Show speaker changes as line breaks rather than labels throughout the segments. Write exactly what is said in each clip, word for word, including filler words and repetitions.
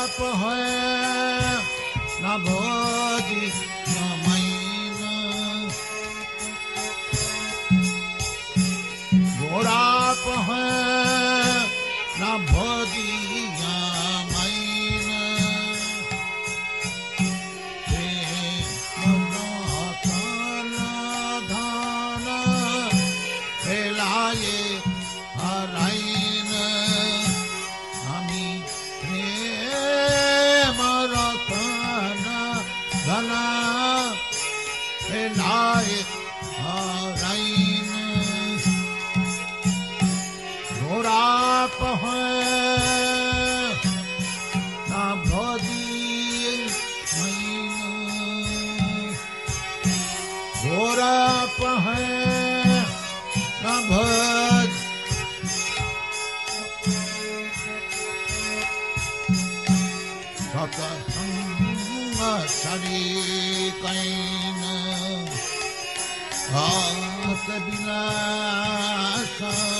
न भोजी न मैन बुढ़ाप है न भोजी न मैन धन धन फैलाए हराइन हमी प्रेम रतन धन फैलाए हराइन बुढ़ाप है न भोजी मैन बुढ़ाप है न भोज सतसंग छड़ी कैन हाथ विनाश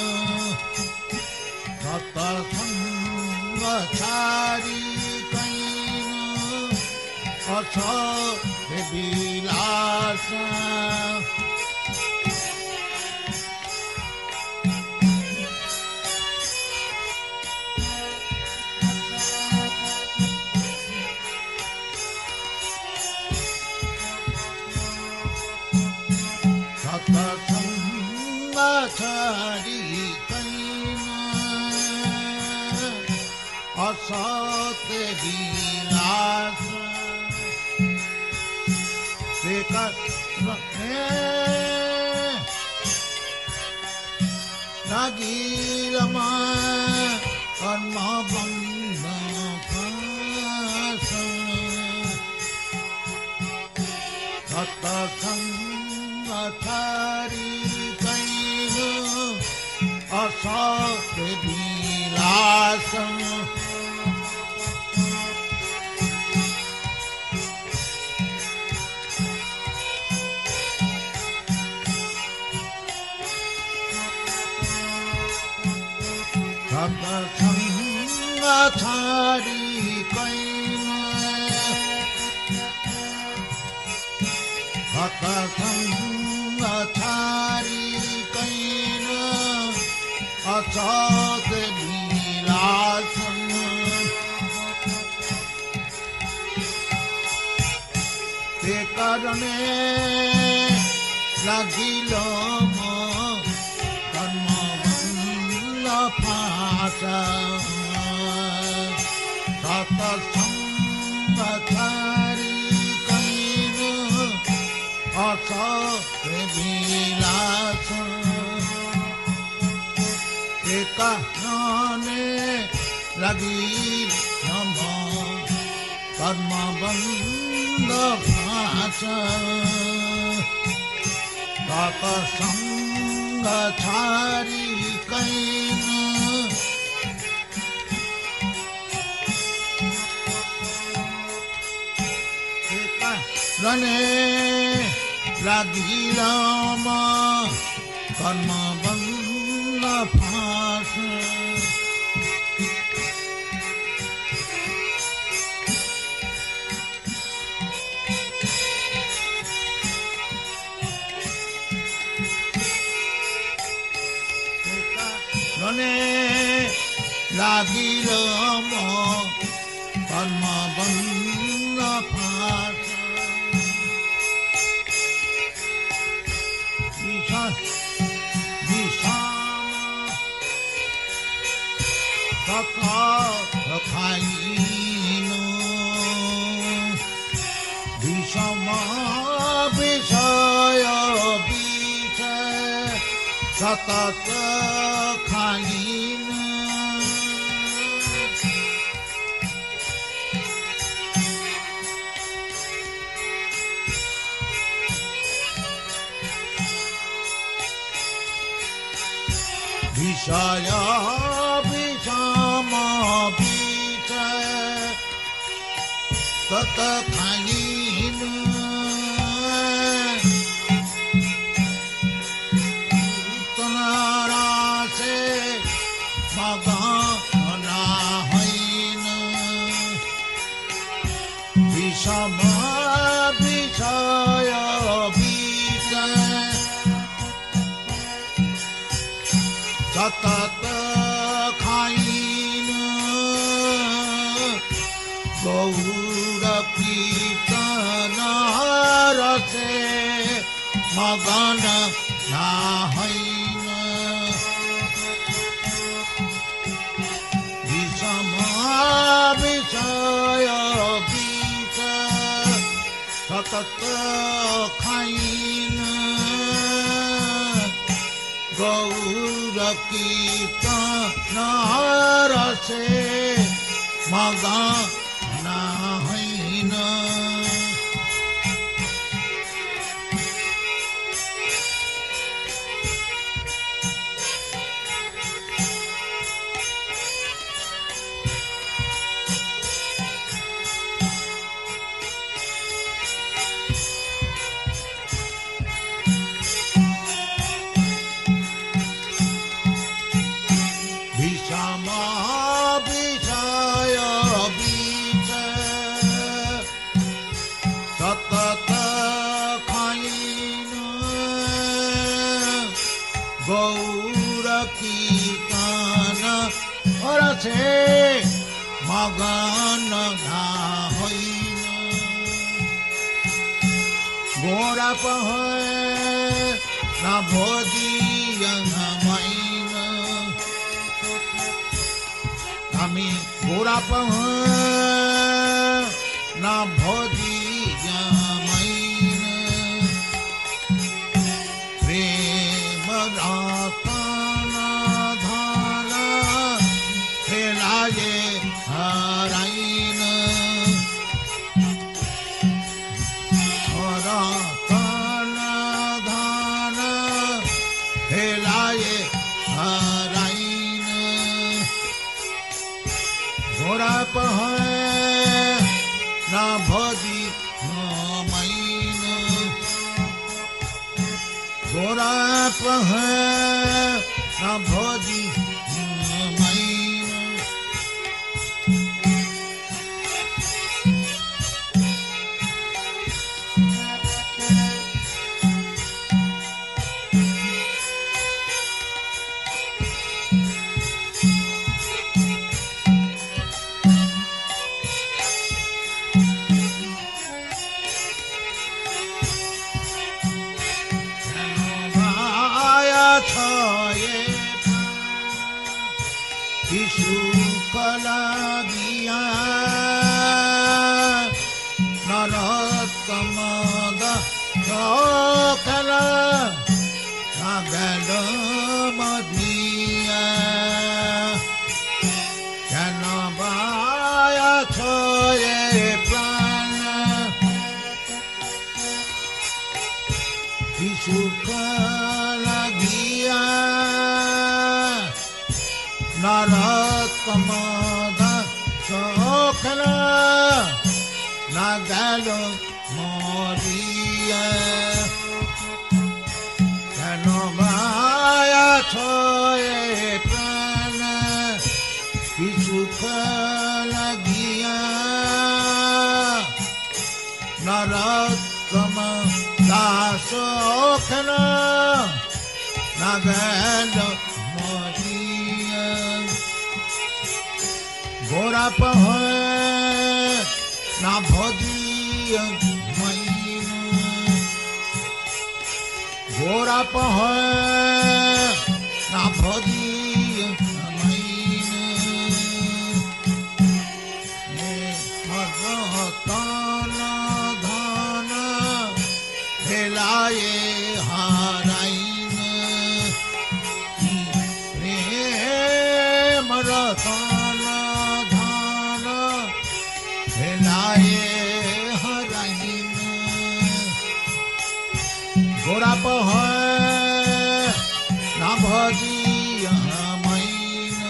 सतसंग छड़ी कैन अछत विलास सतसंग छड़ी कैन असत विलास नगीरम कर्म बंध सतसंग छड़ी कैन असत विलास सतसंग छड़ी कैन सतसंग छड़ी कैन असत विलास ते करने लगिल कर्म फास सतसंग छड़ी कैन असत विलास कहने लगी नम कर्म बंध फास सतसंग छड़ी कैन रने लगी राम कर्म बंध फास रने लगी राम कर्म बंध फास खाइन विषम विषय विष सतत खाइन विषय विषम विष तत खाइन तनारा से मगन होइन বিষম বিষয় বিষয় সতত খাইন গৌর কীর্তন রসে মগন না হইন বিষম বিষয় বিষয় সতত খাইন গৌর কীর্তন রসে মগন না হইন বিষম বিষয় বিষয় সতত খাইন গৌর কীর্তন রসে মগন না হইন গোরা পহ না ভোজিয়া মাইন আমি গোরা পহ না ভোজিয়া মাইন প্রেম রতন ধন ফেলায়ে হারাইন রতন ধন ফেলায়ে হারাইন গোরা পহ না ভজি মাইন গোরা পহ না ভজি মাইন ছয়ে শিশু কলা গিয়া নরতমদ সকল গেল মদিয়া কেন বায় ছয়ে প্রাণ শিশু কলা গিয়া নরতমদ সকল না গেল মরিয়া কেন মায়া ছয়ে প্রাণ কিছু লাগিয়া নরতম দাস কেন না গেল মরিয়া গোরা পহ না ভজিয়া মাইন গোরা পহ না ভজিয়া মাইন মগতন ধন ফেলায়ে হারাইন প্রেম রতন ধন ফেলায়ে হারাইন গোরা পহ না ভজিয়া মাইন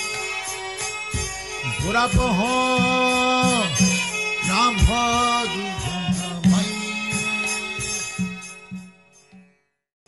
গোরা পহ না ভজিয়া